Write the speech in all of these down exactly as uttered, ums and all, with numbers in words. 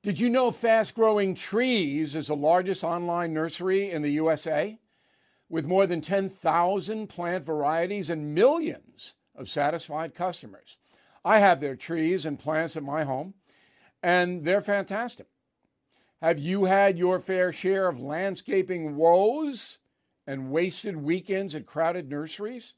Did you know Fast Growing Trees is the largest online nursery in the U S A? With more than ten thousand plant varieties and millions of satisfied customers. I have their trees and plants at my home, and they're fantastic. Have you had your fair share of landscaping woes and wasted weekends at crowded nurseries?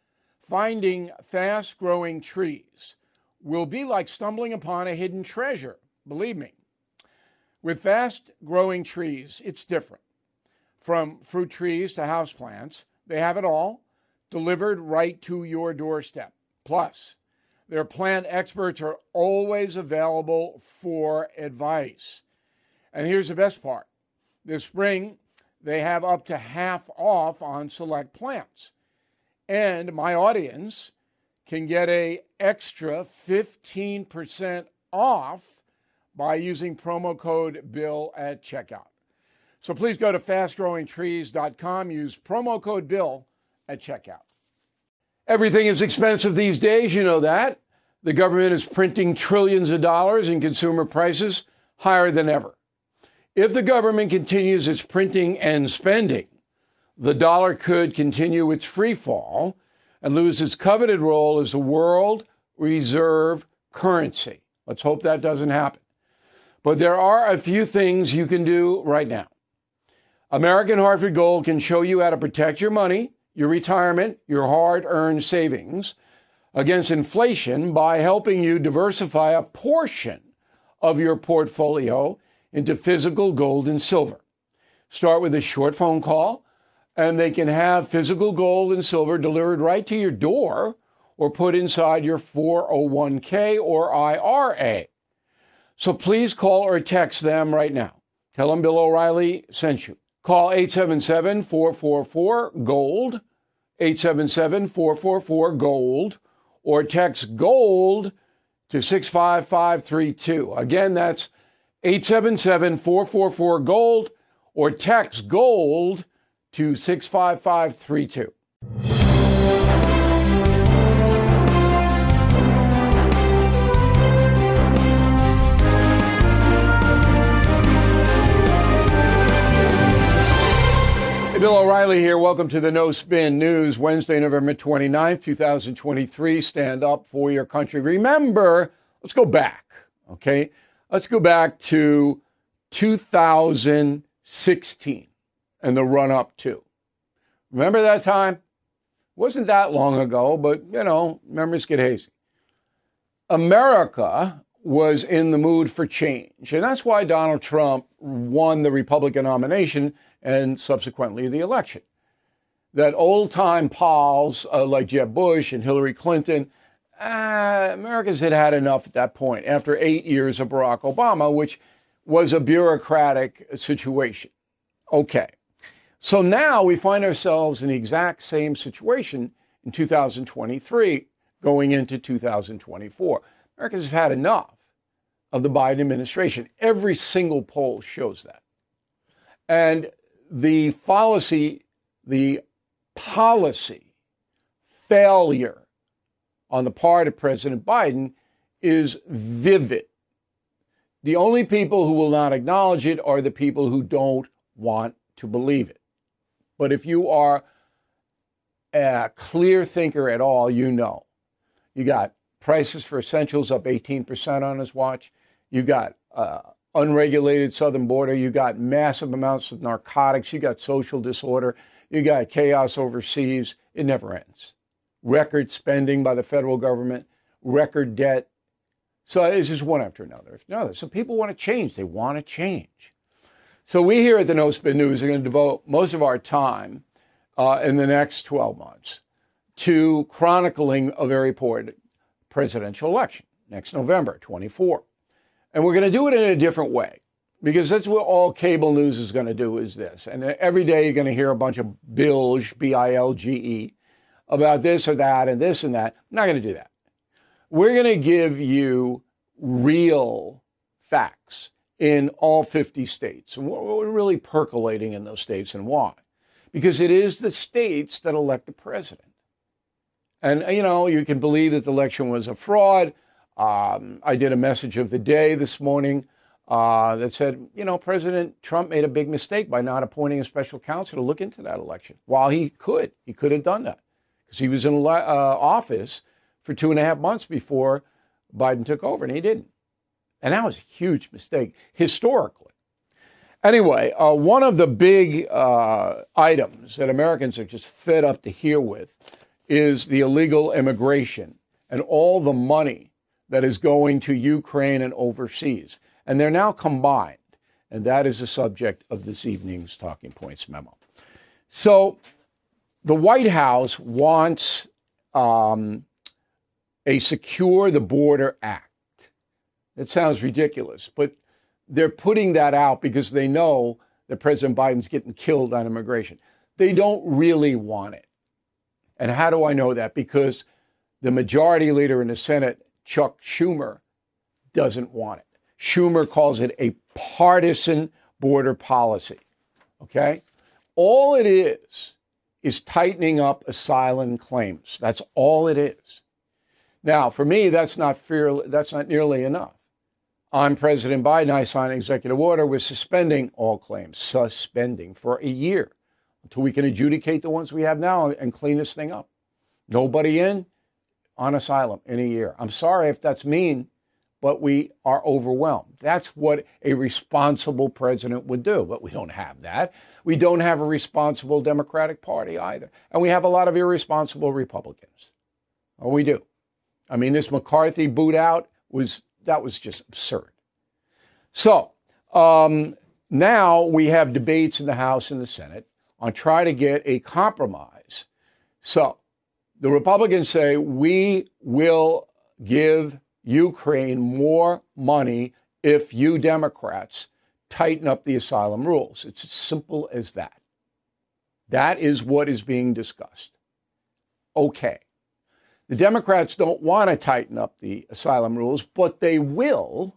Finding Fast Growing Trees will be like stumbling upon a hidden treasure, believe me. With Fast Growing Trees, it's different. From fruit trees to houseplants, they have it all delivered right to your doorstep. Plus, their plant experts are always available for advice. And here's the best part. This spring, they have up to half off on select plants. And my audience can get an extra fifteen percent off by using promo code BILL at checkout. So please go to fast growing trees dot com, use promo code BILL at checkout. Everything is expensive these days, you know that. The government is printing trillions of dollars and consumer prices higher than ever. If the government continues its printing and spending, the dollar could continue its free fall and lose its coveted role as the world reserve currency. Let's hope that doesn't happen. But there are a few things you can do right now. American Hartford Gold can show you how to protect your money, your retirement, your hard-earned savings against inflation by helping you diversify a portion of your portfolio into physical gold and silver. Start with a short phone call, and they can have physical gold and silver delivered right to your door or put inside your four oh one k or I R A. So please call or text them right now. Tell them Bill O'Reilly sent you. Call eight seven seven, four four four, GOLD, eight seven seven, four four four, GOLD, or text GOLD to six five five three two. Again, that's eight seven seven, four four four, GOLD, or text GOLD to six five five three two. Bill O'Reilly here. Welcome to the No Spin News, Wednesday, November twenty-ninth, twenty twenty-three. Stand up for your country. Remember, let's go back, okay? Let's go back to two thousand sixteen and the run-up to. Remember that time? Wasn't that long ago, but, you know, memories get hazy. America was in the mood for change, and that's why Donald Trump won the Republican nomination and subsequently the election. That old-time pals uh, like Jeb Bush and Hillary Clinton, uh, America's had had enough at that point after eight years of Barack Obama, which was a bureaucratic situation. Okay, so now we find ourselves in the exact same situation in two thousand twenty-three going into two thousand twenty-four. America's had enough of the Biden administration. Every single poll shows that. And the policy, the policy failure on the part of President Biden is vivid. The only people who will not acknowledge it are the people who don't want to believe it. But if you are a clear thinker at all, you know. You got prices for essentials up eighteen percent on his watch. You got uh, unregulated southern border. You got massive amounts of narcotics. You got social disorder. You got chaos overseas. It never ends. Record spending by the federal government, record debt. So it's just one after another after another. So people want to change. They want to change. So we here at the No Spin News are going to devote most of our time uh, in the next twelve months to chronicling a very important presidential election next November twenty-fourth. And we're going to do it in a different way, because that's what all cable news is going to do is this. And every day you're going to hear a bunch of bilge, B I L G E, about this or that and this and that. I'm not going to do that. We're going to give you real facts in all fifty states. And we're really percolating in those states, and why? Because it is the states that elect the president. And, you know, you can believe that the election was a fraud. Um, I did a message of the day this morning uh, that said, you know, President Trump made a big mistake by not appointing a special counsel to look into that election. While he could, he could have done that because he was in uh, office for two and a half months before Biden took over, and he didn't. And that was a huge mistake historically. Anyway, uh, one of the big uh, items that Americans are just fed up to hear with is the illegal immigration and all the money that is going to Ukraine and overseas. And they're now combined. And that is the subject of this evening's Talking Points memo. So the White House wants um, a Secure the Border Act. It sounds ridiculous, but they're putting that out because they know that President Biden's getting killed on immigration. They don't really want it. And how do I know that? Because the majority leader in the Senate, Chuck Schumer, doesn't want it. Schumer calls it a partisan border policy. Okay? All it is is tightening up asylum claims. That's all it is. Now, for me, that's not fair, that's not nearly enough. I'm President Biden. I signed an executive order. We're suspending all claims, suspending for a year until we can adjudicate the ones we have now and clean this thing up. Nobody in on asylum in a year. I'm sorry if that's mean, but we are overwhelmed. That's what a responsible president would do, but we don't have that. We don't have a responsible Democratic Party either. And we have a lot of irresponsible Republicans. Oh, we do. I mean, this McCarthy boot out was That was just absurd. So um, now we have debates in the House and the Senate on trying to get a compromise. So the Republicans say we will give Ukraine more money if you Democrats tighten up the asylum rules. It's as simple as that. That is what is being discussed. Okay. The Democrats don't want to tighten up the asylum rules, but they will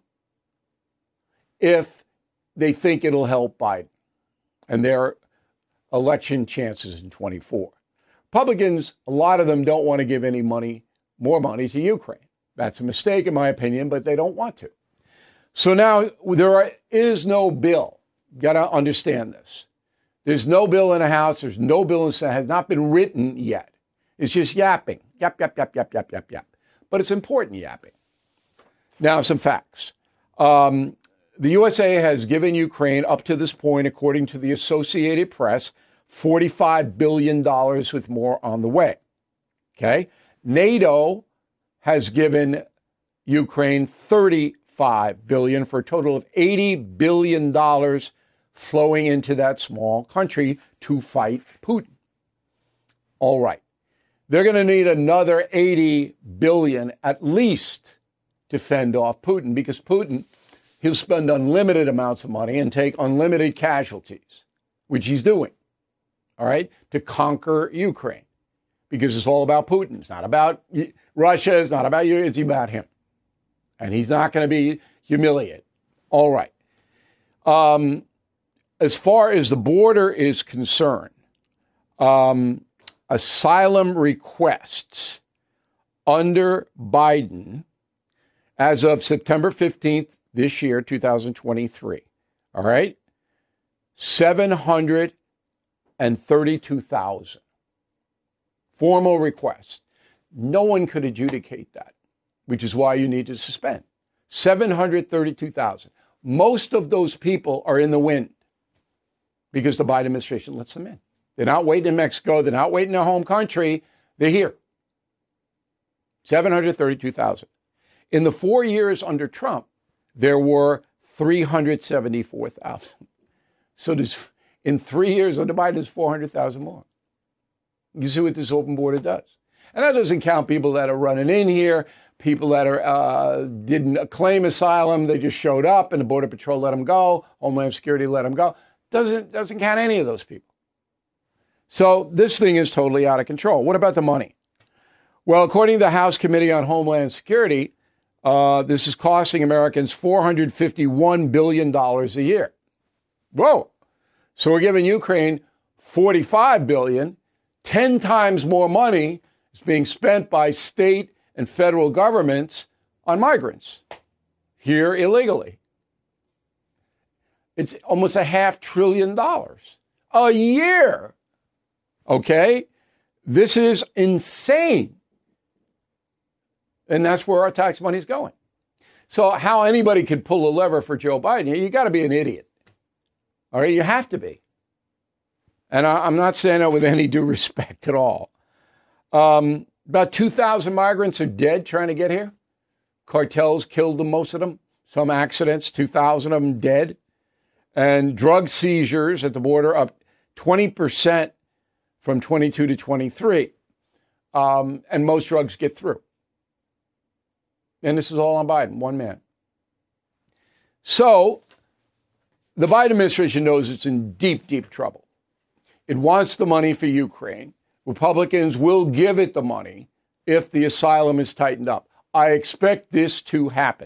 if they think it'll help Biden and their election chances in twenty-four. Republicans, a lot of them don't want to give any money, more money to Ukraine. That's a mistake, in my opinion, but they don't want to. So now there are, is no bill. You got to understand this. There's no bill in the House. There's no bill in the Senate. It has not been written yet. It's just yapping. Yap, yap, yap, yap, yap, yap, yap. But it's important yapping. Now, some facts. Um, the U S A has given Ukraine, up to this point, according to the Associated Press, forty-five billion dollars with more on the way. Okay? NATO has given Ukraine thirty-five billion dollars for a total of eighty billion dollars flowing into that small country to fight Putin. All right. They're going to need another eighty billion dollars at least to fend off Putin, because Putin, he'll spend unlimited amounts of money and take unlimited casualties, which he's doing, all right, to conquer Ukraine, because it's all about Putin. It's not about Russia. It's not about you. It's about him. And he's not going to be humiliated. All right. Um, as far as the border is concerned, um, asylum requests under Biden as of September fifteenth this year, two thousand twenty-three, all right, seven hundred thirty-two thousand formal requests. No one could adjudicate that, which is why you need to suspend. seven hundred thirty-two thousand. Most of those people are in the wind because the Biden administration lets them in. They're not waiting in Mexico. They're not waiting in their home country. They're here. seven hundred thirty-two thousand. In the four years under Trump, there were three hundred seventy-four thousand. So there's, in three years under Biden, there's four hundred thousand more. You see what this open border does. And that doesn't count people that are running in here, people that are uh, didn't claim asylum. They just showed up and the Border Patrol let them go. Homeland Security let them go. Doesn't, doesn't count any of those people. So this thing is totally out of control. What about the money? Well, according to the House Committee on Homeland Security, uh, this is costing Americans four hundred fifty-one billion dollars a year. Whoa. So we're giving Ukraine forty-five billion dollars, ten times more money is being spent by state and federal governments on migrants here illegally. It's almost a half trillion dollars a year. Okay? This is insane. And that's where our tax money is going. So how anybody could pull a lever for Joe Biden, you got to be an idiot. All right? You have to be. And I, I'm not saying that with any due respect at all. Um, about two thousand migrants are dead trying to get here. Cartels killed them, most of them. Some accidents, two thousand of them dead. And drug seizures at the border up twenty percent from twenty-two to twenty-three. Um, and most drugs get through. And this is all on Biden, one man. So the Biden administration knows it's in deep, deep trouble. It wants the money for Ukraine. Republicans will give it the money if the asylum is tightened up. I expect this to happen.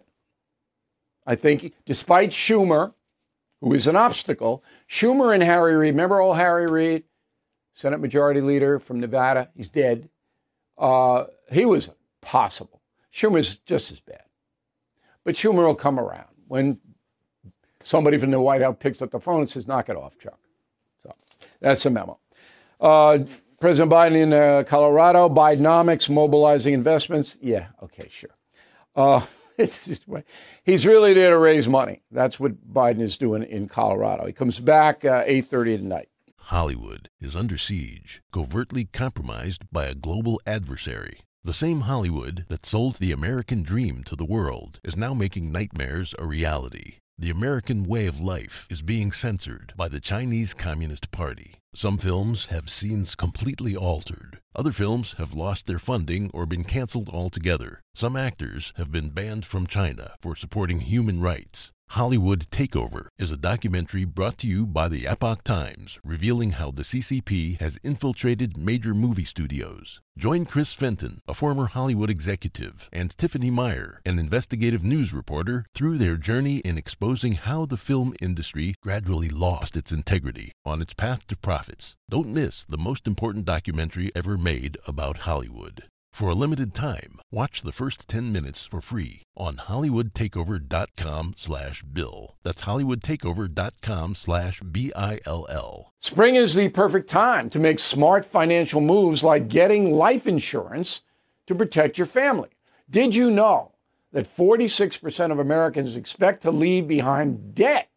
I think despite Schumer, who is an obstacle, Schumer and Harry Reid, remember old Harry Reid, Senate Majority Leader from Nevada, he's dead. Uh, he was possible. Schumer's just as bad. But Schumer will come around when somebody from the White House picks up the phone and says, knock it off, Chuck. So that's the memo. Uh, President Biden in uh, Colorado, Bidenomics, mobilizing investments. Yeah, okay, sure. Uh, it's just, he's really there to raise money. That's what Biden is doing in Colorado. He comes back uh, eight thirty at night. Hollywood is under siege, covertly compromised by a global adversary. The same Hollywood that sold the American dream to the world is now making nightmares a reality. The American way of life is being censored by the Chinese Communist Party. Some films have scenes completely altered. Other films have lost their funding or been canceled altogether. Some actors have been banned from China for supporting human rights. Hollywood Takeover is a documentary brought to you by the Epoch Times, revealing how the C C P has infiltrated major movie studios. Join Chris Fenton, a former Hollywood executive, and Tiffany Meyer, an investigative news reporter, through their journey in exposing how the film industry gradually lost its integrity on its path to profits. Don't miss the most important documentary ever made about Hollywood. For a limited time, watch the first ten minutes for free on hollywoodtakeover.com slash bill. That's hollywoodtakeover.com slash B I L L. Spring is the perfect time to make smart financial moves like getting life insurance to protect your family. Did you know that forty-six percent of Americans expect to leave behind debt?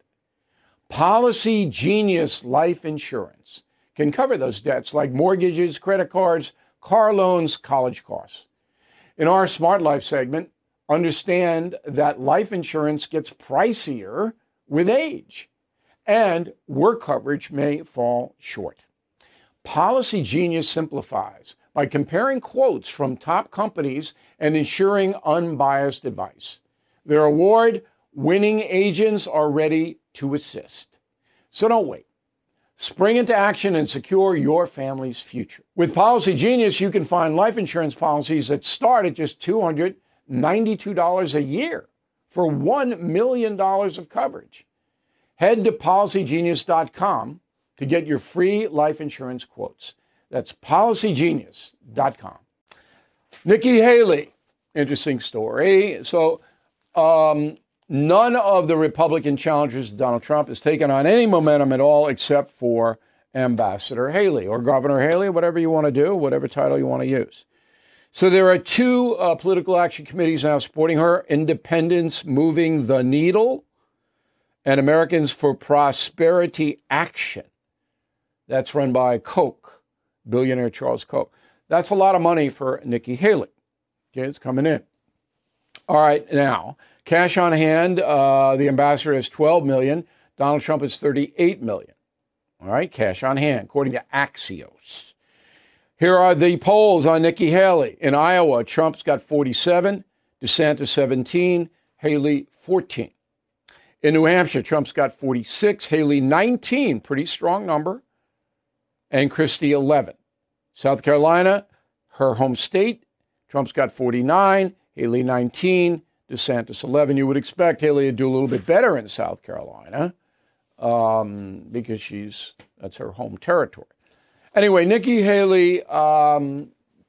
Policy Genius Life Insurance can cover those debts like mortgages, credit cards, car loans, college costs. In our Smart Life segment, understand that life insurance gets pricier with age, and work coverage may fall short. Policy Genius simplifies by comparing quotes from top companies and ensuring unbiased advice. Their award-winning agents are ready to assist. So don't wait. Spring into action and secure your family's future. With Policy Genius, you can find life insurance policies that start at just two hundred ninety-two dollars a year for one million dollars of coverage. Head to policy genius dot com to get your free life insurance quotes. That's policy genius dot com. Nikki Haley, interesting story. So, um, none of the Republican challengers to Donald Trump has taken on any momentum at all except for Ambassador Haley or Governor Haley, whatever you want to do, whatever title you want to use. So there are two uh, political action committees now supporting her: Independents Moving the Needle and Americans for Prosperity Action. That's run by Koch, billionaire Charles Koch. That's a lot of money for Nikki Haley. Okay, it's coming in. All right, now, cash on hand, uh, the ambassador has twelve million dollars. Donald Trump has thirty-eight million dollars. All right, cash on hand, according to Axios. Here are the polls on Nikki Haley. In Iowa, Trump's got forty-seven, DeSantis seventeen, Haley fourteen. In New Hampshire, Trump's got forty-six, Haley nineteen, pretty strong number, and Christie eleven. South Carolina, her home state, Trump's got forty-nine, Haley nineteen, DeSantis eleven. You would expect Haley to do a little bit better in South Carolina um, because she's that's her home territory. Anyway, Nikki Haley um,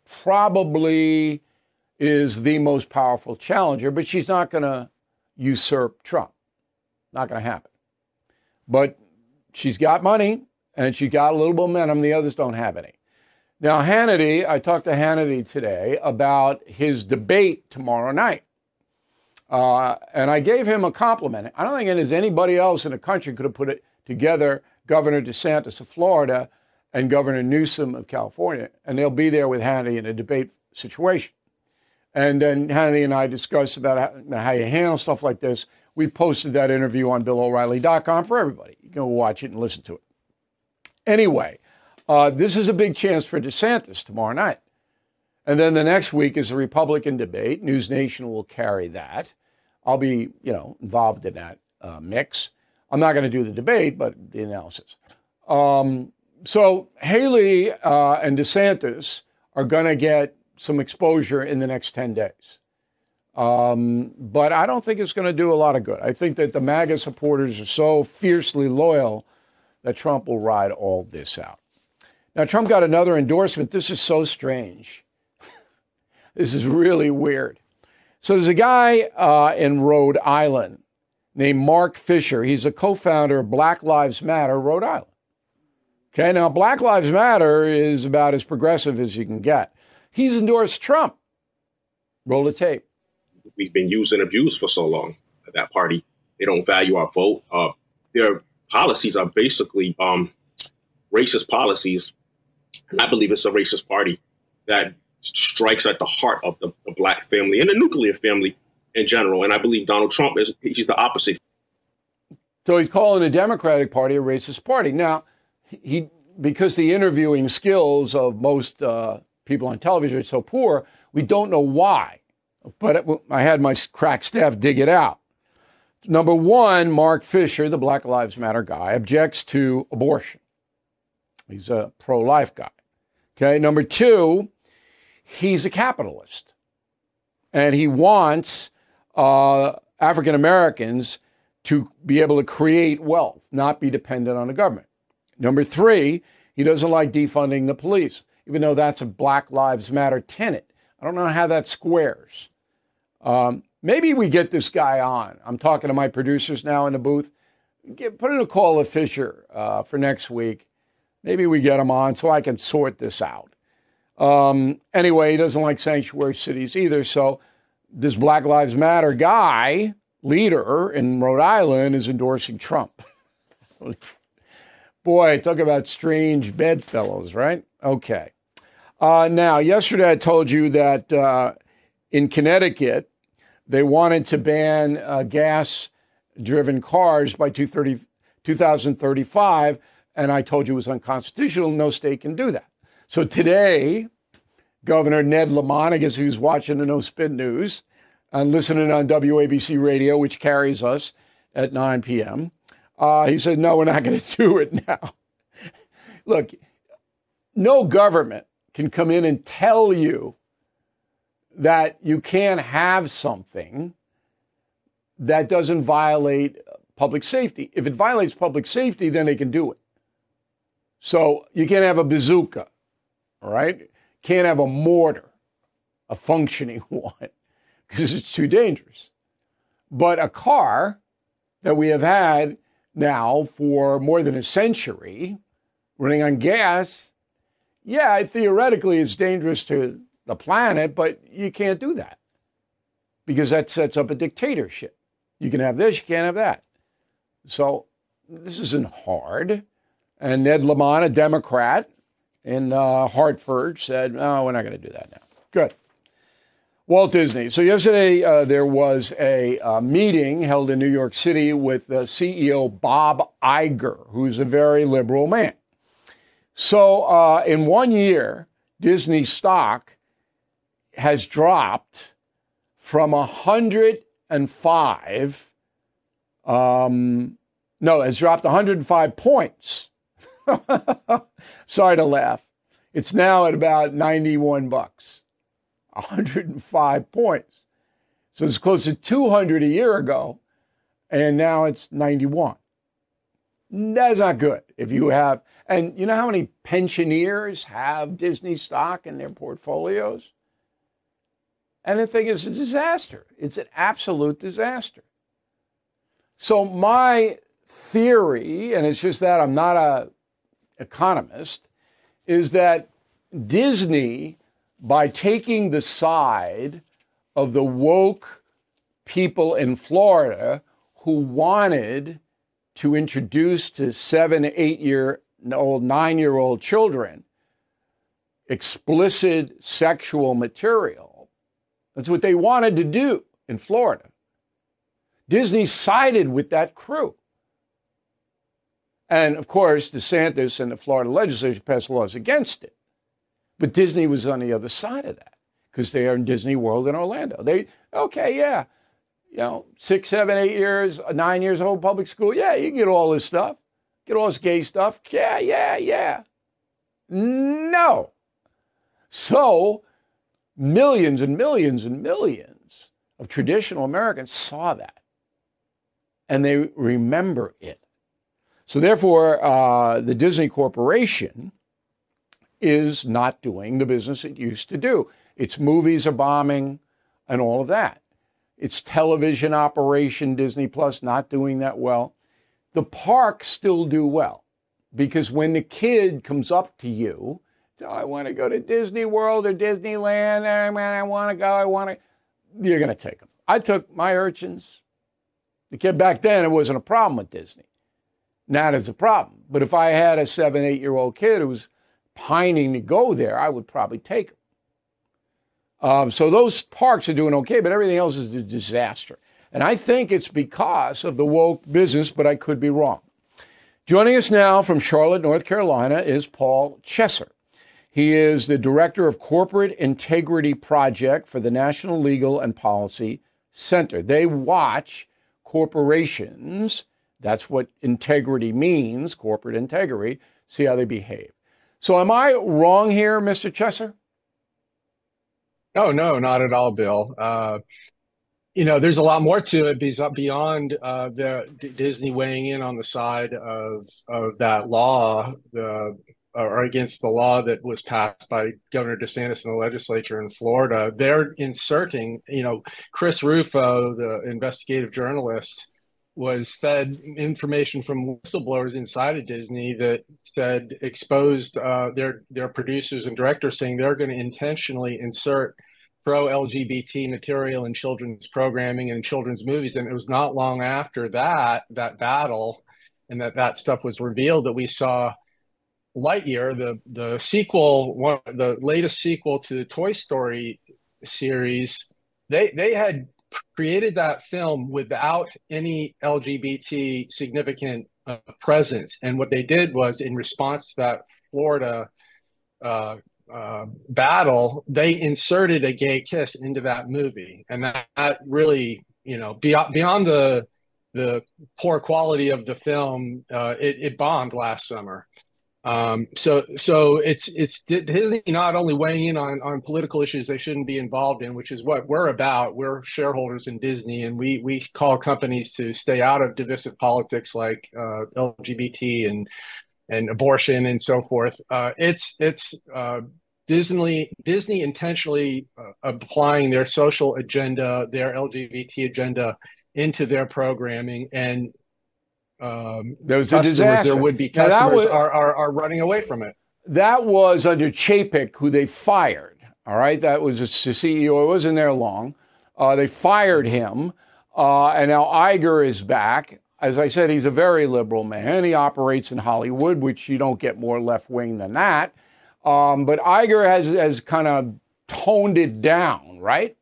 probably is the most powerful challenger, but she's not going to usurp Trump. Not going to happen. But she's got money and she got a little momentum. The others don't have any. Now, Hannity, I talked to Hannity today about his debate tomorrow night. Uh, and I gave him a compliment. I don't think there's anybody else in the country could have put it together, Governor DeSantis of Florida and Governor Newsom of California, and they'll be there with Hannity in a debate situation. And then Hannity and I discussed about how, how you handle stuff like this. We posted that interview on Bill O'Reilly dot com for everybody. You can go watch it and listen to it. Anyway, uh, this is a big chance for DeSantis tomorrow night. And then the next week is a Republican debate. News Nation will carry that. I'll be, you know, involved in that uh, mix. I'm not going to do the debate, but the analysis. Um, so Haley uh, and DeSantis are going to get some exposure in the next ten days. Um, but I don't think it's going to do a lot of good. I think that the MAGA supporters are so fiercely loyal that Trump will ride all this out. Now, Trump got another endorsement. This is so strange. This is really weird. So there's a guy uh, in Rhode Island named Mark Fisher. He's a co-founder of Black Lives Matter Rhode Island. Okay, now Black Lives Matter is about as progressive as you can get. He's endorsed Trump. Roll the tape. We've been used and abused for so long at that party. They don't value our vote. Uh, their policies are basically um, racist policies. And I believe it's a racist party that strikes at the heart of the, the black family and the nuclear family in general. And I believe Donald Trump is he's the opposite. So he's calling the Democratic Party a racist party. Now, he because the interviewing skills of most uh, people on television are so poor, we don't know why. But it, I had my crack staff dig it out. Number one, Mark Fisher, the Black Lives Matter guy, objects to abortion. He's a pro-life guy. Okay. Number two, he's a capitalist. And he wants uh, African Americans to be able to create wealth, not be dependent on the government. Number three, he doesn't like defunding the police, even though that's a Black Lives Matter tenet. I don't know how that squares. Um, maybe we get this guy on. I'm talking to my producers now in the booth. Get, put in a call to Fisher uh, for next week. Maybe we get him on so I can sort this out. Um, anyway, he doesn't like sanctuary cities either. So this Black Lives Matter guy, leader in Rhode Island, is endorsing Trump. Boy, talk about strange bedfellows, right? Okay. Uh, now, yesterday I told you that uh, in Connecticut, they wanted to ban uh, gas-driven cars by two thousand thirty-five, and I told you it was unconstitutional. No state can do that. So today, Governor Ned Lamont, I guess he was watching the No Spin News and listening on W A B C Radio, which carries us at nine p.m., uh, he said, no, we're not going to do it now. Look, no government can come in and tell you that you can't have something that doesn't violate public safety. If it violates public safety, then they can do it. So you can't have a bazooka, all right? Can't have a mortar, a functioning one, because it's too dangerous. But a car that we have had now for more than a century, running on gas, yeah, theoretically it's dangerous to the planet, but you can't do that because that sets up a dictatorship. You can have this, you can't have that. So this isn't hard. And Ned Lamont, a Democrat in uh, Hartford, said, no, we're not going to do that now. Good. Walt Disney. So yesterday uh, there was a uh, meeting held in New York City with the C E O Bob Iger, who's a very liberal man. So uh, in one year, Disney stock has dropped from one hundred five, um, no, has dropped one hundred five points. Sorry to laugh. It's now at about ninety-one bucks. one hundred five points. So it's close to two hundred a year ago, and now it's ninety-one. That's not good. If you have, and you know how many pensioners have Disney stock in their portfolios? And the thing is a disaster. It's an absolute disaster. So my theory, and it's just that I'm not a economist, is that Disney, by taking the side of the woke people in Florida who wanted to introduce to seven, eight-year-old, nine-year-old children explicit sexual material, that's what they wanted to do in Florida. Disney sided with that crew. And of course, DeSantis and the Florida legislature passed laws against it. But Disney was on the other side of that because they are in Disney World in Orlando. They, okay, yeah, you know, six, seven, eight years, nine years old public school. Yeah, you can get all this stuff, get all this gay stuff. Yeah, yeah, yeah. No. So millions and millions and millions of traditional Americans saw that. And they remember it. So therefore, uh, the Disney Corporation is not doing the business it used to do. Its movies are bombing and all of that. Its television operation, Disney Plus, not doing that well. The parks still do well because when the kid comes up to you, so I want to go to Disney World or Disneyland, oh, man, I want to go, I want to, you're going to take them. I took my urchins. The kid back then, it wasn't a problem with Disney. Now it's a problem. But if I had a seven, eight-year-old kid who was pining to go there, I would probably take him. Um, so those parks are doing okay, but everything else is a disaster. And I think it's because of the woke business, but I could be wrong. Joining us now from Charlotte, North Carolina, is Paul Chesser. He is the Director of Corporate Integrity Project for the National Legal and Policy Center. They watch corporations, that's what integrity means, corporate integrity, see how they behave. So am I wrong here, Mister Chesser? No, no, not at all, Bill. Uh, you know, there's a lot more to it beyond uh, the D- Disney weighing in on the side of of that law, the or against the law that was passed by Governor DeSantis in the legislature in Florida. They're inserting, you know, Chris Rufo, the investigative journalist, was fed information from whistleblowers inside of Disney that said, exposed uh, their, their producers and directors saying they're going to intentionally insert pro-L G B T material in children's programming and children's movies. And it was not long after that, that battle, and that that stuff was revealed, that we saw Lightyear, the the sequel, one, the latest sequel to the Toy Story series. They they had created that film without any L G B T significant uh, presence, and what they did was, in response to that Florida uh, uh, battle, they inserted a gay kiss into that movie, and that, that really, you know, beyond beyond the the poor quality of the film, uh, it, it bombed last summer. Um, so, so it's, it's Disney not only weighing in on, on political issues they shouldn't be involved in, which is what we're about. We're shareholders in Disney, and we, we call companies to stay out of divisive politics like, uh, L G B T and, and abortion and so forth. Uh, it's, it's, uh, Disney, Disney intentionally uh, applying their social agenda, their L G B T agenda into their programming, and Um, Those are customers, there would be customers was, are, are are running away from it. That was under Chapek, who they fired. All right, that was the C E O. It wasn't there long. Uh, they fired him, uh, and now Iger is back. As I said, he's a very liberal man. He operates in Hollywood, which you don't get more left wing than that. Um, but Iger has has kind of toned it down, right?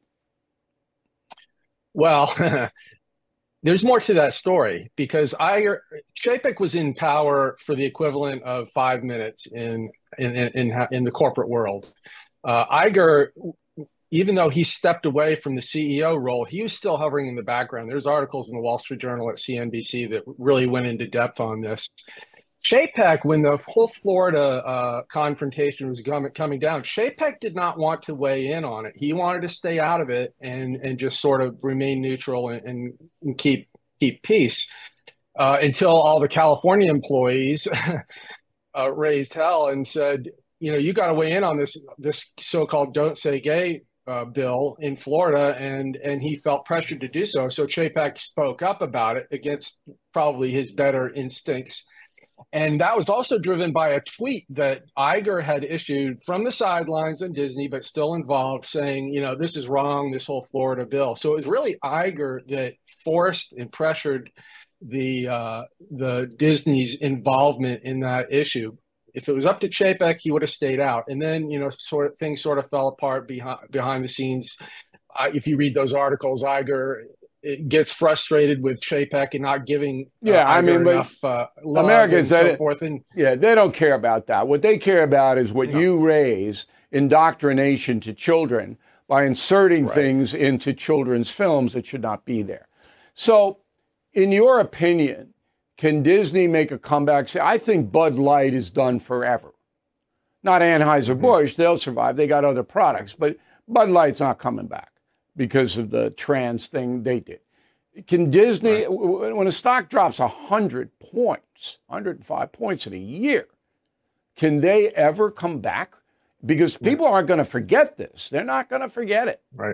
Well. There's more to that story, because Iger, Chapek was in power for the equivalent of five minutes in in in, in the corporate world. Uh, Iger, even though he stepped away from the C E O role, he was still hovering in the background. There's articles in the Wall Street Journal at C N B C that really went into depth on this. Chapek, when the whole Florida uh, confrontation was coming, coming down, Chapek did not want to weigh in on it. He wanted to stay out of it and and just sort of remain neutral and, and, and keep keep peace uh, until all the California employees uh, raised hell and said, you know, you got to weigh in on this this so-called "Don't Say Gay" uh, bill in Florida, and and he felt pressured to do so. So Chapek spoke up about it against probably his better instincts. And that was also driven by a tweet that Iger had issued from the sidelines in Disney, but still involved, saying, you know, this is wrong, this whole Florida bill. So it was really Iger that forced and pressured the uh, the Disney's involvement in that issue. If it was up to Chapek, he would have stayed out. And then, you know, sort of things sort of fell apart behind behind the scenes. Uh, if you read those articles, Iger it gets frustrated with Chapek and not giving uh, yeah, I mean, enough uh, love Americans, and so that, forth. And yeah, they don't care about that. What they care about is what no. you raise, indoctrination to children by inserting Right. things into children's films that should not be there. So, in your opinion, can Disney make a comeback? I think Bud Light is done forever. Not Anheuser-Busch, mm-hmm. they'll survive. They got other products, but Bud Light's not coming back because of the trans thing they did. Can Disney, right. when a stock drops one hundred points, one hundred five points in a year, can they ever come back? Because people aren't going to forget this. They're not going to forget it. Right.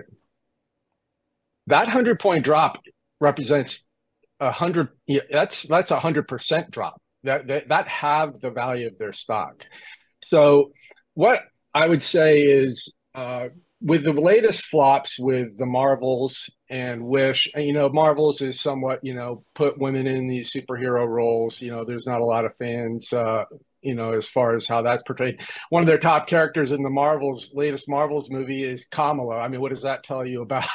That one hundred point drop represents a hundred. Yeah, that's that's a hundred percent drop. That, that that halved the value of their stock. So what I would say is, uh, with the latest flops with the Marvels and Wish, you know, Marvels is somewhat, you know, put women in these superhero roles. You know, there's not a lot of fans, uh, you know, as far as how that's portrayed. One of their top characters in the Marvels, latest Marvels movie is Kamala. I mean, what does that tell you about,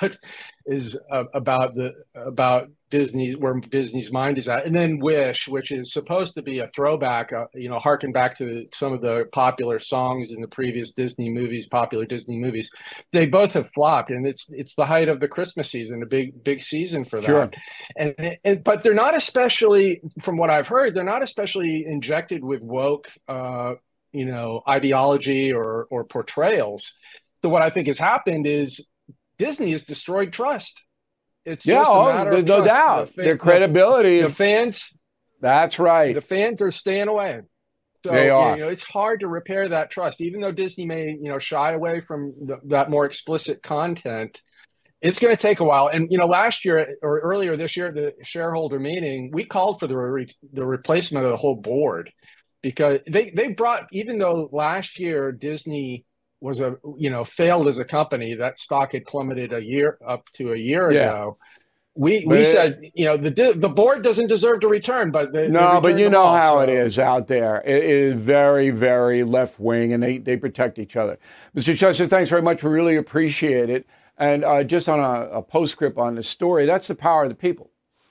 is uh, about the, about Disney's, where Disney's mind is at? And then Wish, which is supposed to be a throwback, uh, you know, harken back to some of the popular songs in the previous Disney movies, popular Disney movies. They both have flopped, and it's it's the height of the Christmas season, a big big season for that. Sure. And, and but they're not especially, from what I've heard, they're not especially injected with woke, uh, you know, ideology or or portrayals. So what I think has happened is Disney has destroyed trust. It's yeah, just a oh, matter there's of no trust. doubt. The fa- Their credibility. The, the fans. That's right. The fans are staying away. So, they are. You know, it's hard to repair that trust, even though Disney may, you know, shy away from the, that more explicit content. It's going to take a while. And, you know, last year or earlier this year, the shareholder meeting, we called for the re- the replacement of the whole board, because they, they brought, even though last year Disney was a, you know, failed as a company, that stock had plummeted a year up to a year yeah. ago. We but we it, said, you know, the the board doesn't deserve to return, but they, no, they but you know all, how so. it is out there. It is very, very left wing, and they, they protect each other. Mister Chester, thanks very much. We really appreciate it. And uh, just on a, a postscript on the story, that's the power of the people.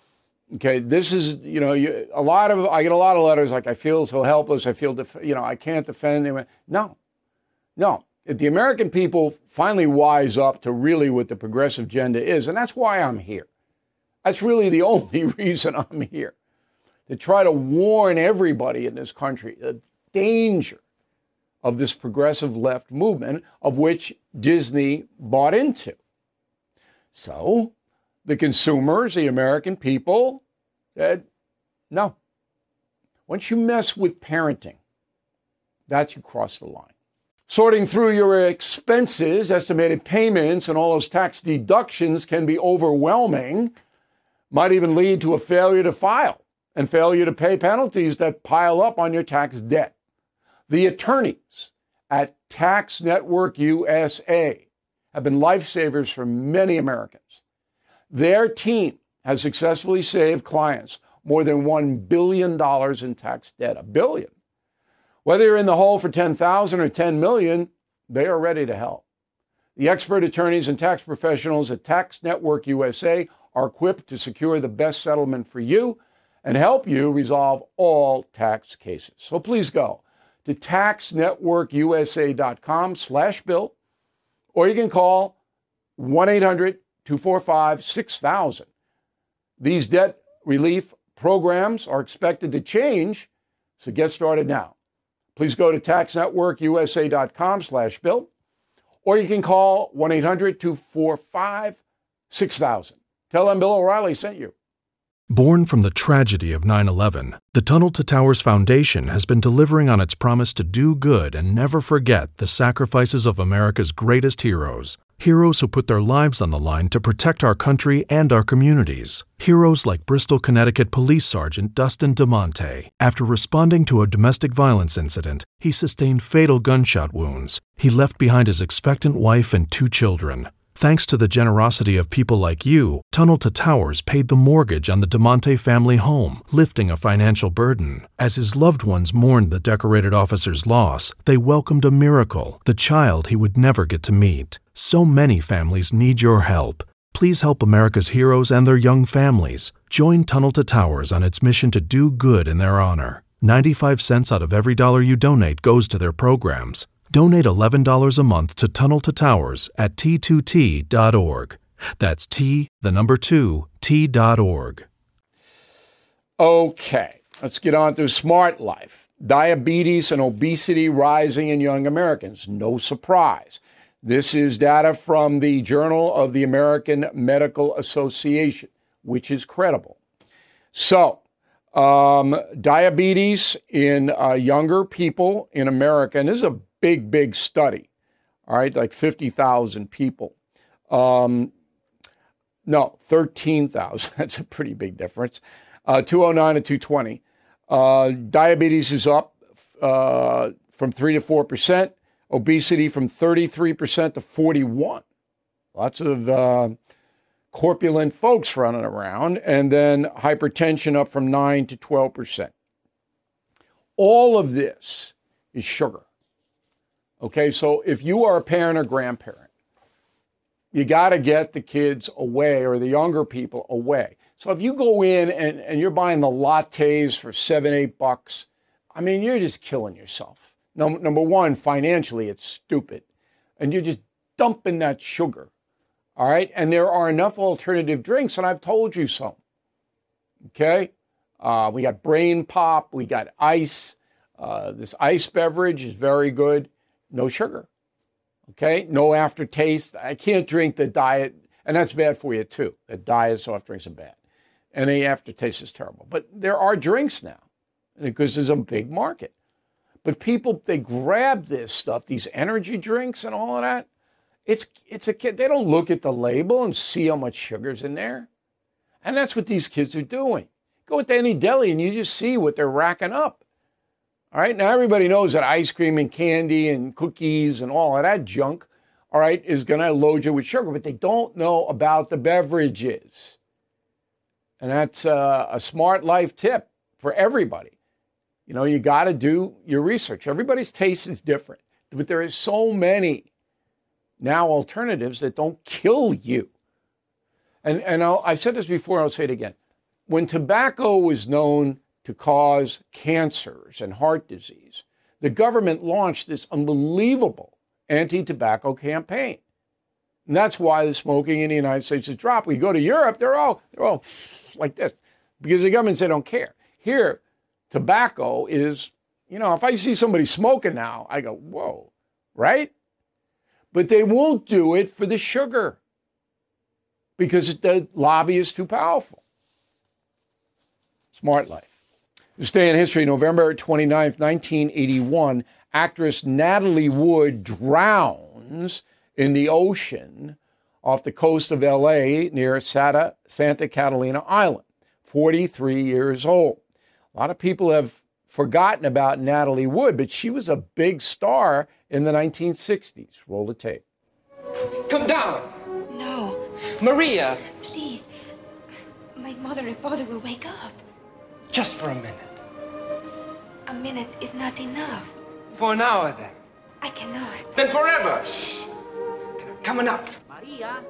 Okay, this is, you know, you, a lot of, I get a lot of letters like, I feel so helpless. I feel, def- you know, I can't defend him. No, no. If the American people finally wise up to really what the progressive agenda is, and that's why I'm here. That's really the only reason I'm here, to try to warn everybody in this country the danger of this progressive left movement, of which Disney bought into. So the consumers, the American people, said, no. Once you mess with parenting, that's you cross the line. Sorting through your expenses, estimated payments, and all those tax deductions can be overwhelming. Might even lead to a failure to file and failure to pay penalties that pile up on your tax debt. The attorneys at Tax Network U S A have been lifesavers for many Americans. Their team has successfully saved clients more than one billion dollars in tax debt. A billion. Whether you're in the hole for ten thousand dollars or ten million dollars, they are ready to help. The expert attorneys and tax professionals at Tax Network U S A are equipped to secure the best settlement for you and help you resolve all tax cases. So please go to taxnetworkusa.com slash bill, or you can call one eight hundred two four five six thousand. These debt relief programs are expected to change, so get started now. Please go to taxnetworkusa.com slash bill, or you can call one eight hundred two four five six thousand. Tell them Bill O'Reilly sent you. Born from the tragedy of nine eleven, the Tunnel to Towers Foundation has been delivering on its promise to do good and never forget the sacrifices of America's greatest heroes. Heroes who put their lives on the line to protect our country and our communities. Heroes like Bristol, Connecticut Police Sergeant Dustin DeMonte. After responding to a domestic violence incident, he sustained fatal gunshot wounds. He left behind his expectant wife and two children. Thanks to the generosity of people like you, Tunnel to Towers paid the mortgage on the DeMonte family home, lifting a financial burden. As his loved ones mourned the decorated officer's loss, they welcomed a miracle, the child he would never get to meet. So many families need your help. Please help America's heroes and their young families. Join Tunnel to Towers on its mission to do good in their honor. ninety-five cents out of every dollar you donate goes to their programs. Donate eleven dollars a month to Tunnel to Towers at T two T dot org. That's T, the number two, T dot org. Okay, let's get on to Smart Life. Diabetes and obesity rising in young Americans. No surprise. This is data from the Journal of the American Medical Association, which is credible. So, um, diabetes in uh, younger people in America, and this is a big, big study, all right, like fifty thousand people. Um, no, thirteen thousand. That's a pretty big difference. Uh, two oh nine to two twenty. Uh, diabetes is up uh, from three to four percent. Obesity from thirty-three percent to forty-one. Lots of uh, corpulent folks running around. And then hypertension up from nine to twelve percent. All of this is sugar. Okay, so if you are a parent or grandparent, you got to get the kids away or the younger people away. So if you go in and, and you're buying the lattes for seven, eight bucks, I mean, you're just killing yourself. Number, number one, financially, it's stupid. And you're just dumping that sugar. All right? And there are enough alternative drinks, and I've told you so. Okay? Uh, we got Brain Pop. We got ice. Uh, this ice beverage is very good. No sugar. Okay? No aftertaste. I can't drink the diet, and that's bad for you, too. The diet soft drinks are bad. And the aftertaste is terrible. But there are drinks now because there's a big market. But people, they grab this stuff, these energy drinks and all of that. It's it's a kid. They don't look at the label and see how much sugar's in there. And that's what these kids are doing. Go to any deli and you just see what they're racking up. All right. Now, everybody knows that ice cream and candy and cookies and all of that junk, all right, is going to load you with sugar. But they don't know about the beverages. And that's a, a Smart Life tip for everybody. You know, you got to do your research. Everybody's taste is different, but there is so many now alternatives that don't kill you. And and I'll, I've said this before, I'll say it again. When tobacco was known to cause cancers and heart disease, the government launched this unbelievable anti-tobacco campaign. And that's why the smoking in the United States has dropped. We go to Europe, they're all, they're all like this because the governments, they don't care. Here, tobacco is, you know, if I see somebody smoking now, I go, whoa, right? But they won't do it for the sugar because the lobby is too powerful. Smart Life. This day in history, November twenty-ninth, nineteen eighty-one, actress Natalie Wood drowns in the ocean off the coast of L A near Santa, Santa Catalina Island, forty-three years old. A lot of people have forgotten about Natalie Wood, but she was a big star in the nineteen sixties. Roll the tape. Come down. No. Maria. Please. My mother and father will wake up. Just for a minute. A minute is not enough. For an hour, then. I cannot. Then forever. Shh. Coming up. Maria.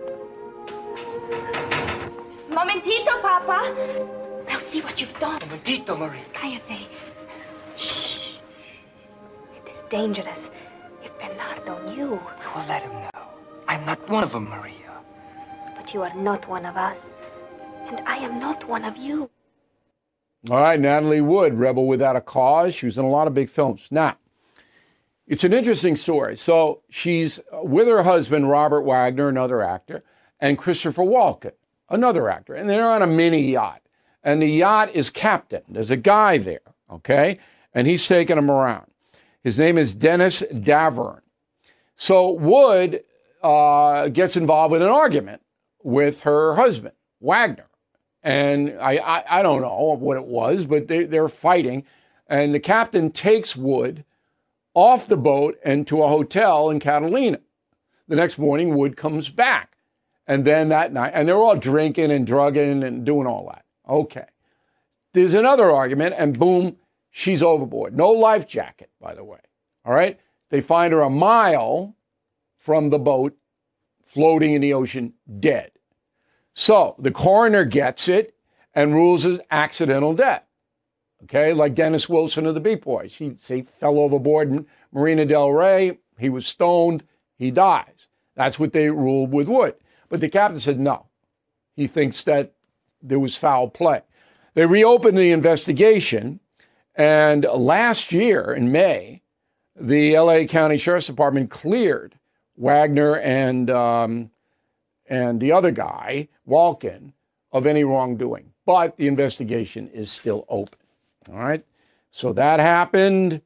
Momentito, Papa. Now see what you've done. Momentito, Maria. Cállate. Shh. It is dangerous. If Bernardo knew. We will let him know. I'm not one of them, Maria. But you are not one of us. And I am not one of you. All right, Natalie Wood, Rebel Without a Cause. She was in a lot of big films. Now, it's an interesting story. So she's with her husband, Robert Wagner, another actor, and Christopher Walken, another actor. And they're on a mini yacht. And the yacht is captained. There's a guy there, okay? And he's taking them around. His name is Dennis Davern. So Wood uh, gets involved with an argument with her husband, Wagner. And I, I, I don't know what it was, but they, they're fighting. And the captain takes Wood off the boat and to a hotel in Catalina. The next morning, Wood comes back. And then that night, and they're all drinking and drugging and doing all that. Okay. There's another argument, and boom, she's overboard. No life jacket, by the way. All right? They find her a mile from the boat, floating in the ocean, dead. So the coroner gets it and rules as accidental death. Okay, like Dennis Wilson of the Beat Boys. He, he fell overboard in Marina del Rey. He was stoned. He dies. That's what they ruled with Wood. But the captain said no. He thinks that there was foul play. They reopened the investigation, and last year in May, the L A County Sheriff's Department cleared Wagner and um, and the other guy, Walken, of any wrongdoing. But the investigation is still open. All right? So that happened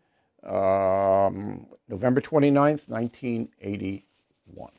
um, November twenty-ninth, nineteen eighty-one.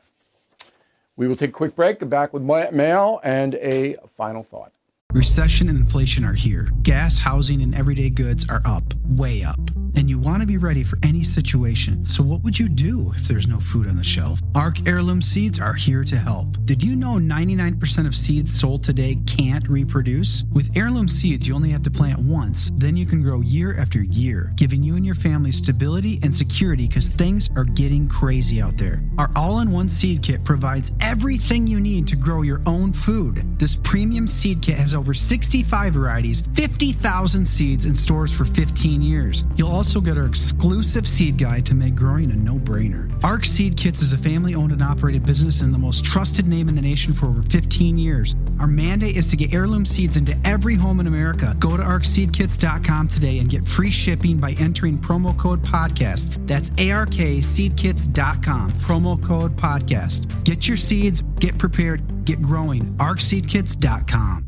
We will take a quick break, get back with mail and a final thought. Recession and inflation are here. Gas, housing, and everyday goods are up, way up. And you want to be ready for any situation. So what would you do if there's no food on the shelf? Arc Heirloom Seeds are here to help. Did you know ninety-nine percent of seeds sold today can't reproduce? With Heirloom Seeds, you only have to plant once. Then you can grow year after year, giving you and your family stability and security because things are getting crazy out there. Our all-in-one seed kit provides everything you need to grow your own food. This premium seed kit has over sixty-five varieties, fifty thousand seeds in stores for fifteen years. You'll also get our exclusive seed guide to make growing a no-brainer. Arc Seed Kits is a family-owned and operated business and the most trusted name in the nation for over fifteen years. Our mandate is to get heirloom seeds into every home in America. Go to arc seed kits dot com today and get free shipping by entering promo code podcast. That's A R K seed kits dot com, promo code podcast. Get your seeds, get prepared, get growing. arc seed kits dot com.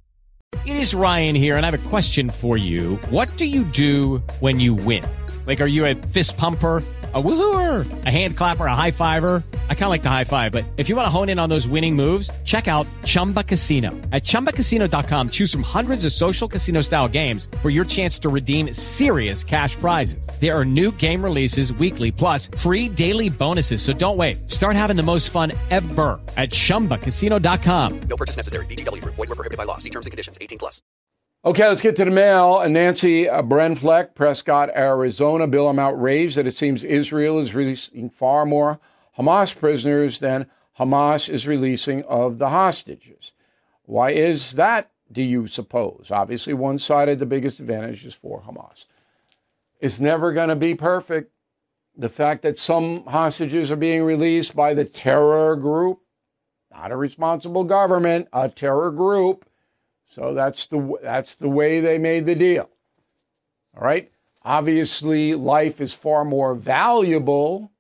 It is Ryan here, and I have a question for you. What do you do when you win? Like, are you a fist pumper, a woohooer, a hand clapper, a high fiver? I kind of like the high five, but if you want to hone in on those winning moves, check out Chumba Casino. At chumba casino dot com, choose from hundreds of social casino-style games for your chance to redeem serious cash prizes. There are new game releases weekly, plus free daily bonuses, so don't wait. Start having the most fun ever at chumba casino dot com. No purchase necessary. V G W Group. Void where prohibited by law. See terms and conditions. eighteen plus. Okay, let's get to the mail. Nancy uh, Brenfleck, Prescott, Arizona. Bill, I'm outraged that it seems Israel is releasing far more Hamas prisoners than Hamas is releasing of the hostages. Why is that, do you suppose? Obviously, one sided, the biggest advantage is for Hamas. It's never going to be perfect. The fact that some hostages are being released by the terror group, not a responsible government, a terror group. So that's the that's the way they made the deal. All right? Obviously, life is far more valuable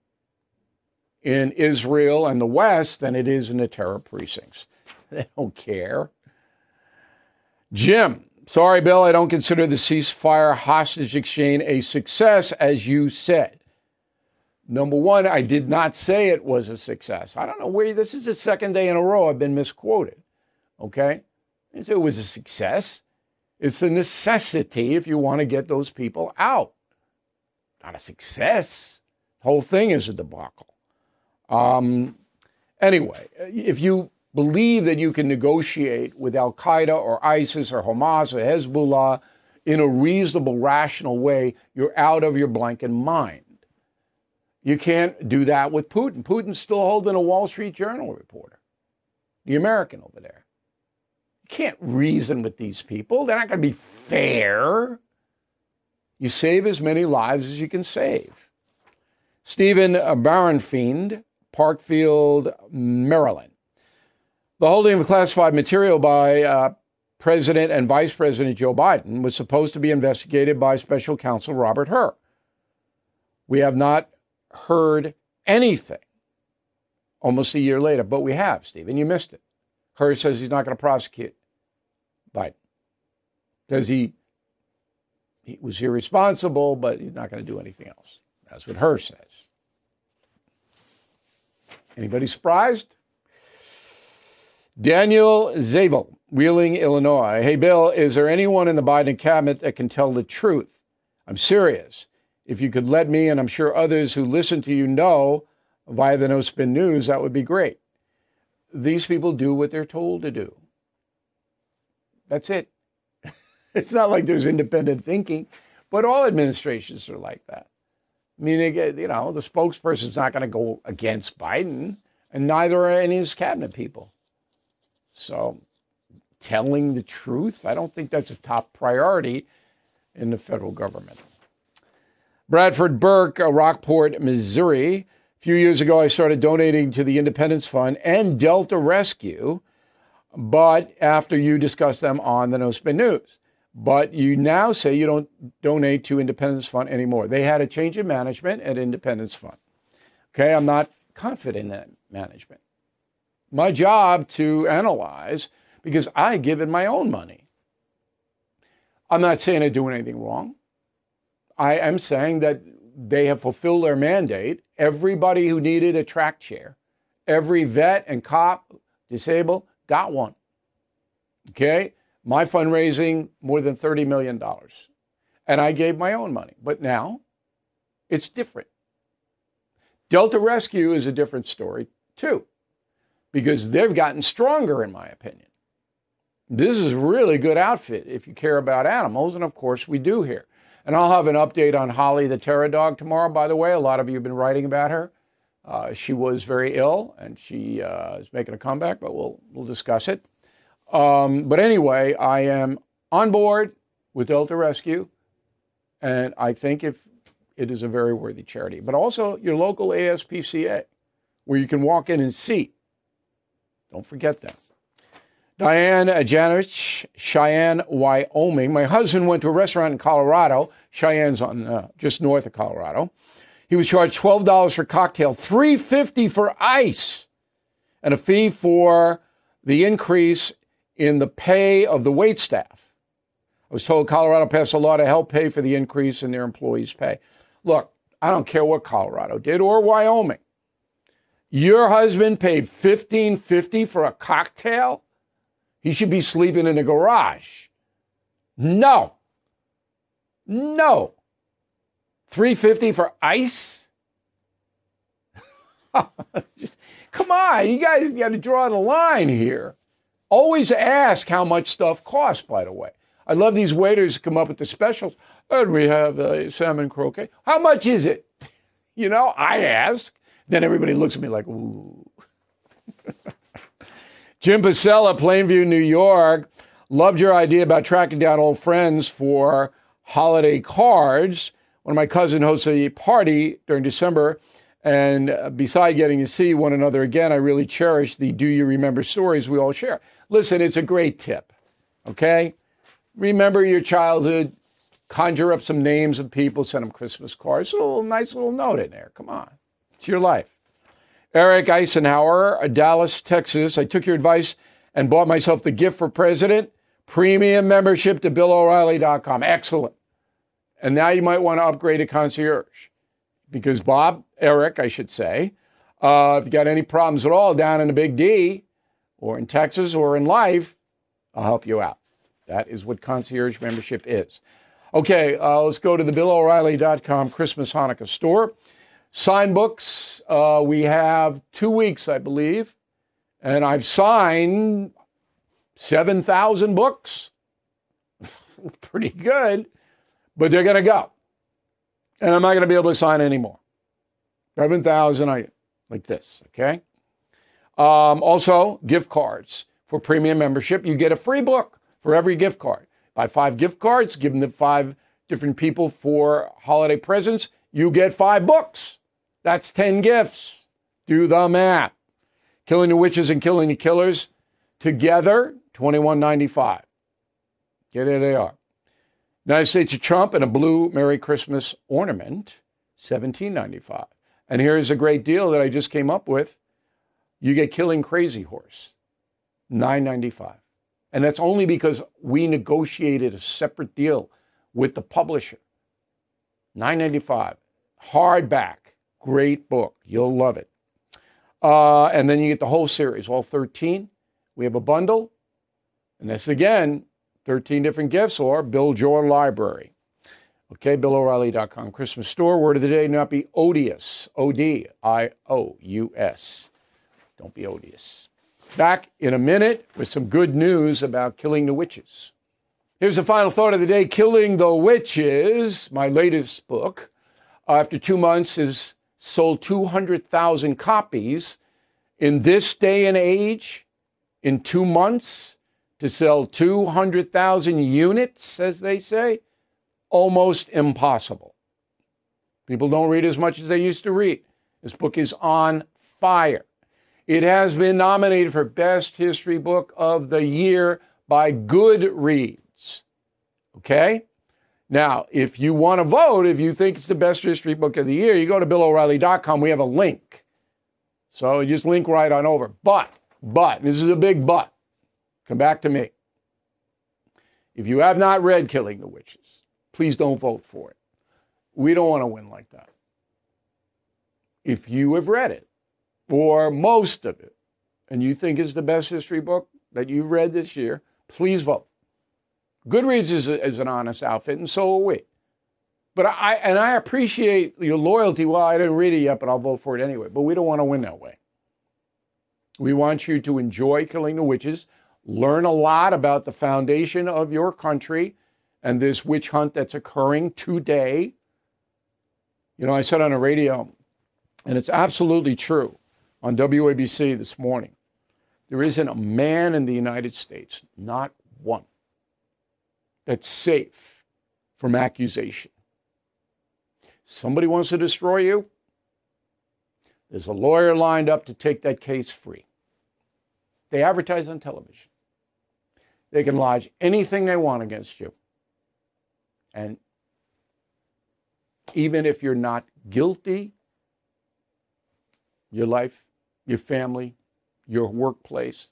in Israel and the West than it is in the terror precincts. They don't care. Jim, sorry, Bill, I don't consider the ceasefire hostage exchange a success, as you said. Number one, I did not say it was a success. I don't know where, this is the second day in a row I've been misquoted. Okay? It was a success. It's a necessity if you want to get those people out. Not a success. The whole thing is a debacle. Um, anyway, if you believe that you can negotiate with Al-Qaeda or ISIS or Hamas or Hezbollah in a reasonable, rational way, you're out of your blanket mind. You can't do that with Putin. Putin's still holding a Wall Street Journal reporter, the American over there. Can't reason with these people. They're not going to be fair. You save as many lives as you can save. Stephen Barenfiend, Parkfield, Maryland. The holding of classified material by uh, President and Vice President Joe Biden was supposed to be investigated by Special Counsel Robert Hur. We have not heard anything almost a year later, but we have, Stephen. You missed it. Hur says he's not going to prosecute Biden. Says he, he was irresponsible, but he's not going to do anything else. That's what Hur says. Anybody surprised? Daniel Zabel, Wheeling, Illinois. Hey, Bill, is there anyone in the Biden cabinet that can tell the truth? I'm serious. If you could let me, and I'm sure others who listen to you know via the No Spin News, that would be great. These people do what they're told to do. That's it. It's not like there's independent thinking, but all administrations are like that. I mean, they get, you know, the spokesperson's not going to go against Biden, and neither are any of his cabinet people. So telling the truth, I don't think that's a top priority in the federal government. Bradford Burke, Rockport, Missouri. A few years ago, I started donating to the Independence Fund and Delta Rescue, but after you discussed them on the No Spin News. But you now say you don't donate to Independence Fund anymore. They had a change in management at Independence Fund. Okay, I'm not confident in that management. My job to analyze, because I give in my own money. I'm not saying they're doing anything wrong. I am saying that they have fulfilled their mandate. Everybody who needed a track chair, every vet and cop, disabled, got one. Okay? My fundraising, more than thirty million dollars. And I gave my own money. But now, it's different. Delta Rescue is a different story, too, because they've gotten stronger, in my opinion. This is a really good outfit if you care about animals, and of course we do here. And I'll have an update on Holly the Terror Dog tomorrow, by the way. A lot of you have been writing about her. Uh, she was very ill, and she uh, is making a comeback, but we'll we'll discuss it. Um, but anyway, I am on board with Delta Rescue, and I think if it is a very worthy charity. But also your local A S P C A, where you can walk in and see. Don't forget that. Diane Janich, Cheyenne, Wyoming. My husband went to a restaurant in Colorado. Cheyenne's on uh, just north of Colorado. He was charged twelve dollars for cocktail, three dollars and fifty cents for ice, and a fee for the increase in the pay of the wait staff. I was told Colorado passed a law to help pay for the increase in their employees' pay. Look, I don't care what Colorado did or Wyoming. Your husband paid fifteen fifty for a cocktail? He should be sleeping in a garage. No. No. three dollars and fifty cents for ice? Just, come on, you guys got to draw the line here. Always ask how much stuff costs, by the way. I love these waiters come up with the specials. And we have a salmon croquet. How much is it? You know, I ask. Then everybody looks at me like, ooh. Jim Pasella, Plainview, New York. Loved your idea about tracking down old friends for holiday cards. One of my cousins hosted a party during December, and beside getting to see one another again, I really cherish the do you remember stories we all share. Listen, it's a great tip, okay? Remember your childhood, conjure up some names of people, send them Christmas cards. A little nice little note in there. Come on. It's your life. Eric Eisenhower, Dallas, Texas. I took your advice and bought myself the gift for president, premium membership to Bill O'Reilly dot com. Excellent. And now you might want to upgrade to concierge because Bob, Eric, I should say, uh, if you got any problems at all down in the Big D or in Texas or in life, I'll help you out. That is what concierge membership is. Okay, uh, let's go to the Bill O'Reilly dot com Christmas Hanukkah store. Sign books, uh, we have two weeks, I believe, and I've signed seven thousand books. Pretty good, but they're going to go. And I'm not going to be able to sign anymore. seven thousand, I like this, okay? Um, also, gift cards for premium membership. You get a free book for every gift card. Buy five gift cards, give them to five different people for holiday presents. You get five books. That's ten gifts. Do the math. Killing the Witches and Killing the Killers together, twenty-one ninety-five. Okay, there they are. United States of Trump and a blue Merry Christmas ornament, seventeen ninety-five. And here's a great deal that I just came up with. You get Killing Crazy Horse, nine ninety-five. And that's only because we negotiated a separate deal with the publisher. nine ninety-five. Hardback. Great book. You'll love it. Uh, and then you get the whole series, all thirteen. We have a bundle. And this, again, thirteen different gifts, or build your library. Okay, Bill O'Reilly dot com Christmas store. Word of the day, not be odious. O D I O U S. Don't be odious. Back in a minute with some good news about Killing the Witches. Here's the final thought of the day. Killing the Witches, my latest book, after two months has sold two hundred thousand copies. In this day and age, in two months, to sell two hundred thousand units, as they say, almost impossible. People don't read as much as they used to read. This book is on fire. It has been nominated for Best History Book of the Year by Goodreads. Okay? Now, if you want to vote, if you think it's the best history book of the year, you go to Bill O'Reilly dot com. We have a link. So you just link right on over. But, but, this is a big but. Come back to me. If you have not read Killing the Witches, please don't vote for it. We don't want to win like that. If you have read it, or most of it, and you think it's the best history book that you've read this year, please vote. Goodreads is, a, is an honest outfit, and so are we. But I and I appreciate your loyalty. Well, I didn't read it yet, but I'll vote for it anyway. But we don't want to win that way. We want you to enjoy Killing the Witches, learn a lot about the foundation of your country and this witch hunt that's occurring today. You know, I said on the radio, and it's absolutely true, on W A B C this morning, there isn't a man in the United States, not one, that's safe from accusation. Somebody wants to destroy you, there's a lawyer lined up to take that case free. They advertise on television. They can lodge anything they want against you. And even if you're not guilty, your life, your family, your workplace,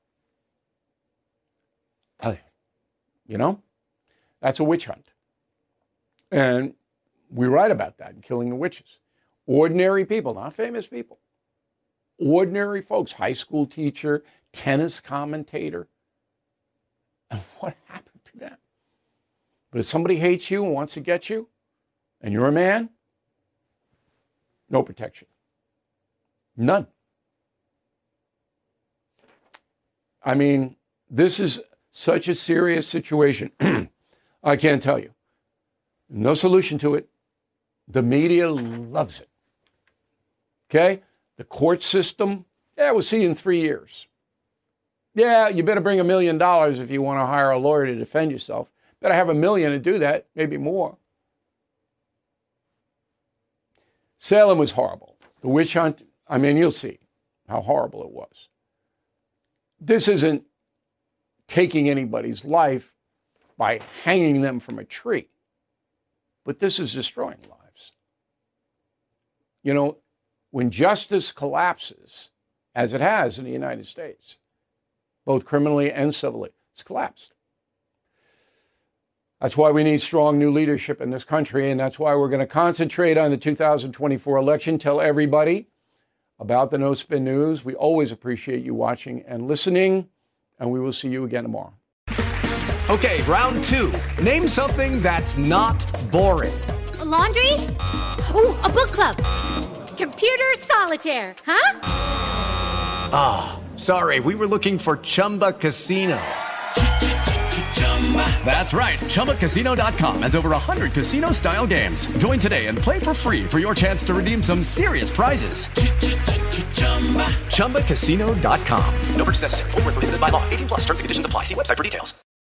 you know, that's a witch hunt. And we write about that in Killing the Witches. Ordinary people, not famous people. Ordinary folks, high school teacher, tennis commentator. And what happened to them? But if somebody hates you and wants to get you, and you're a man, no protection. None. I mean, this is such a serious situation. I can't tell you. No solution to it. The media loves it. Okay? The court system, yeah, we'll see you in three years. Yeah, you better bring a million dollars if you want to hire a lawyer to defend yourself. Better have a million to do that, maybe more. Salem was horrible. The witch hunt, I mean, you'll see how horrible it was. This isn't taking anybody's life by hanging them from a tree, but this is destroying lives. You know, when justice collapses, as it has in the United States, both criminally and civilly, it's collapsed. That's why we need strong new leadership in this country, and that's why we're going to concentrate on the two thousand twenty-four election. Tell everybody about the No Spin News. We always appreciate you watching and listening, and we will see you again tomorrow. Okay, round two. Name something that's not boring. A laundry? Ooh, a book club. Computer solitaire, huh? Ah, oh, sorry, we were looking for Chumba Casino. That's right. Chumba Casino dot com has over one hundred casino-style games. Join today and play for free for your chance to redeem some serious prizes. Chumba Casino dot com. No purchase necessary. Void where prohibited by law. eighteen plus terms and conditions apply. See website for details.